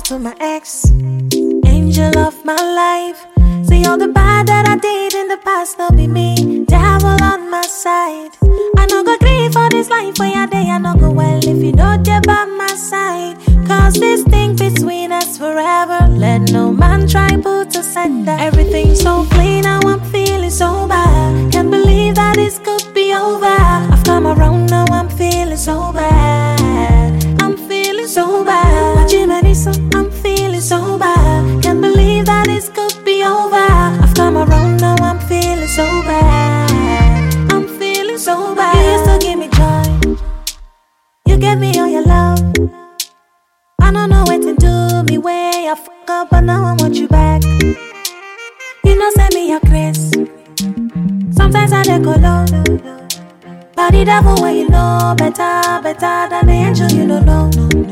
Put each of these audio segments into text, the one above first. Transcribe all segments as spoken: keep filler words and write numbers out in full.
to my ex, angel of my life. See all the bad that I did in the past, no be me, devil on my side. I no go grieve for this life where you day, I no go well if you don't get by my side. Cause this thing between us forever, let no man try put us under. Everything's so clean, now I'm feeling so bad. Can't believe that this could be over. I've come around, now I'm feeling so bad. I'm feeling so bad. Watching many so I'm feeling so bad. Can't believe that this could be over. I've come around, now I'm feeling so bad. I'm feeling so bad. You used to give me joy, you gave me all your love. I don't know what to do, me way I fuck up, but now I want you back. You know, send me your grace. Sometimes I let go low, but the devil when you know better, better than the angel you don't know.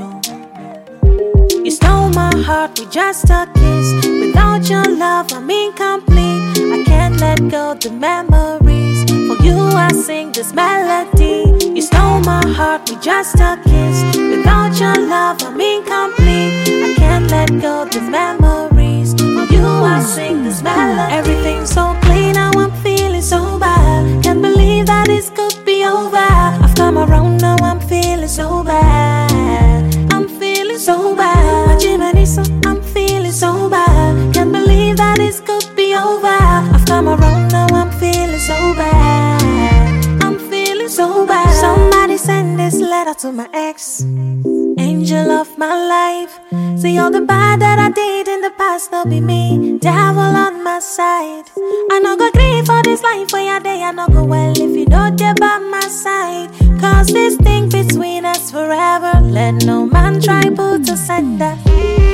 You stole my heart with just a kiss. Without your love, I'm incomplete. I can't let go the memories. For you, I sing this melody. You stole my heart with just a kiss. Without your love, I'm incomplete. I can't let go the memories. For you, I sing this melody. Everything's so clean, now I'm feeling so bad. Can't believe that this could be over. I've come around, now I'm feeling so bad. I'm feeling so bad. Watching many so I'm feeling so bad. Can't believe that this could be over. I've come around, now I'm feeling so bad. I'm feeling so bad. Somebody send this letter to my ex, angel of my life. See all the bad that I did in the past, no be me, devil on my side. I no go grieve for this life where you day, I no go well if you don't get by my side. Cause this thing between us forever, let no man try put us under.